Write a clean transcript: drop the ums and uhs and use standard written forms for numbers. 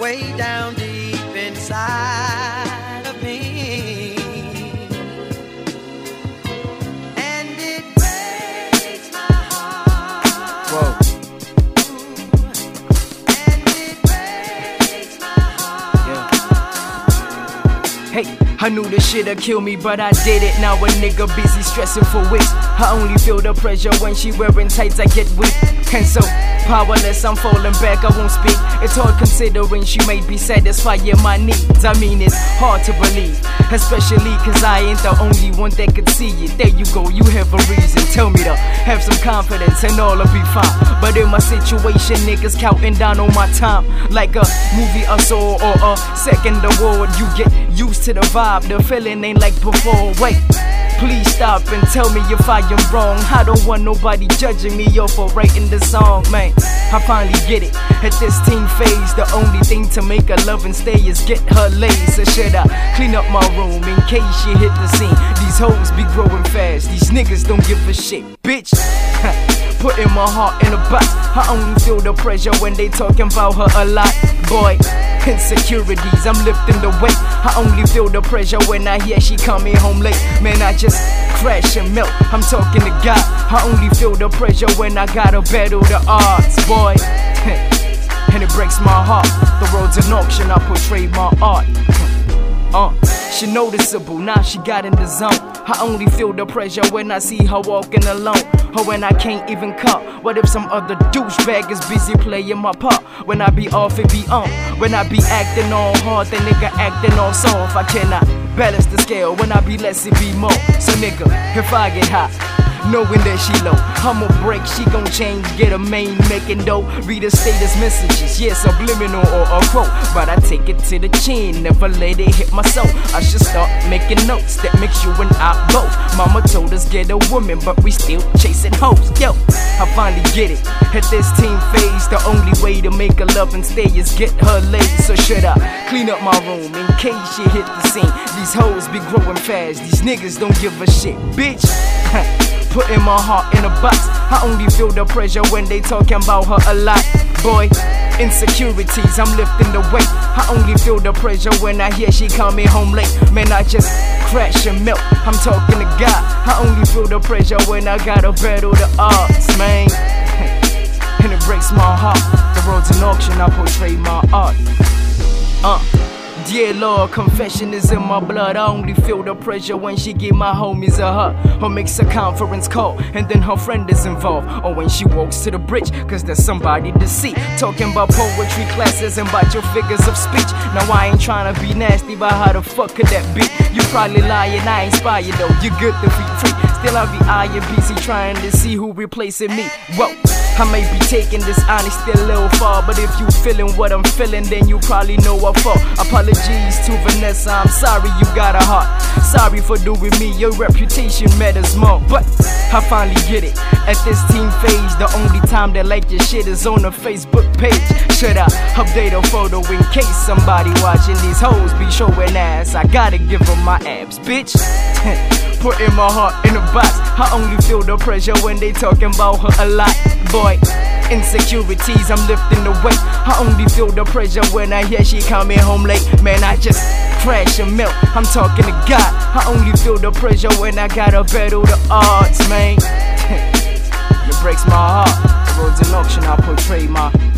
way down deep inside of me. And it breaks my heart. Whoa. And it breaks my heart. Hey, I knew this shit'd kill me, but I did it. Now a nigga busy stressing for weeks. I only feel the pressure when she wearing tights, I get weak. And so powerless, I'm falling back, I won't speak. It's hard considering she may be satisfying my needs. I mean, it's hard to believe, especially cause I ain't the only one that could see it. There you go, you have a reason. Tell me to have some confidence and all'll be fine. But in my situation, niggas counting down on my time. Like a movie I saw or a second award. You get used to the vibe, the feeling ain't like before. Wait, please stop and tell me if I am wrong. I don't want nobody judging me or for writing the song, man. I finally get it. At this teen phase, the only thing to make her love and stay is get her laid. So should I clean up my room in case she hit the scene? These hoes be growing fast, these niggas don't give a shit, bitch. Putting my heart in a box, I only feel the pressure when they talking about her a lot. Boy, insecurities, I'm lifting the weight. I only feel the pressure when I hear she coming home late. Man, I just crash and melt, I'm talking to God. I only feel the pressure when I gotta battle the odds, boy. And it breaks my heart. The world's an auction, I portray my art. She noticeable, now she got in the zone. I only feel the pressure when I see her walking alone, or when I can't even call. What if some other douchebag is busy playing my part? When I be off, it be on. When I be acting all hard, the nigga acting all soft. I cannot balance the scale. When I be less, it be more. So nigga, if I get hot, knowing that she low, I'ma break, she gon' change, get a main making dough. Read her status messages, yeah, subliminal or a quote, but I take it to the chin, never let it hit my soul. I should start making notes that makes you and I both. Mama told us get a woman, but we still chasing hoes. Yo, I finally get it. At this teen phase, the only way to make her love and stay is get her laid. So should I clean up my room in case she hit the scene? These hoes be growing fast, these niggas don't give a shit, bitch. Putting my heart in a box, I only feel the pressure when they talking about her a lot. Boy, insecurities, I'm lifting the weight. I only feel the pressure when I hear she coming home late. Man, I just crash and melt, I'm talking to God. I only feel the pressure when I gotta battle the odds, man. And it breaks my heart. The road's an auction, I portray my art. Dear Lord, confession is in my blood. I only feel the pressure when she give my homies a hug, or makes a conference call and then her friend is involved, or when she walks to the bridge cause there's somebody to see. Talking about poetry classes and about your figures of speech. Now I ain't trying to be nasty, but how the fuck could that be? You probably lying, I inspire though, you good to be free. Still I be eyeing BC trying to see who replacing me. Whoa, I may be taking this honesty a little far, but if you feeling what I'm feeling, then you probably know what for. Apologies to Vanessa, I'm sorry you got a heart. Sorry for doing me, your reputation matters more. But I finally get it. At this teen phase, the only time they like your shit is on the Facebook page. Should I update a photo in case somebody watching? These hoes be showing ass, I gotta give them my abs, bitch. Putting my heart in a box, I only feel the pressure when they talking about her a lot. Boy, insecurities, I'm lifting the weight. I only feel the pressure when I hear she coming home late. Man, I just crash and melt, I'm talking to God. I only feel the pressure when I gotta battle the odds, man. It breaks my heart. The road's an auction, I portray my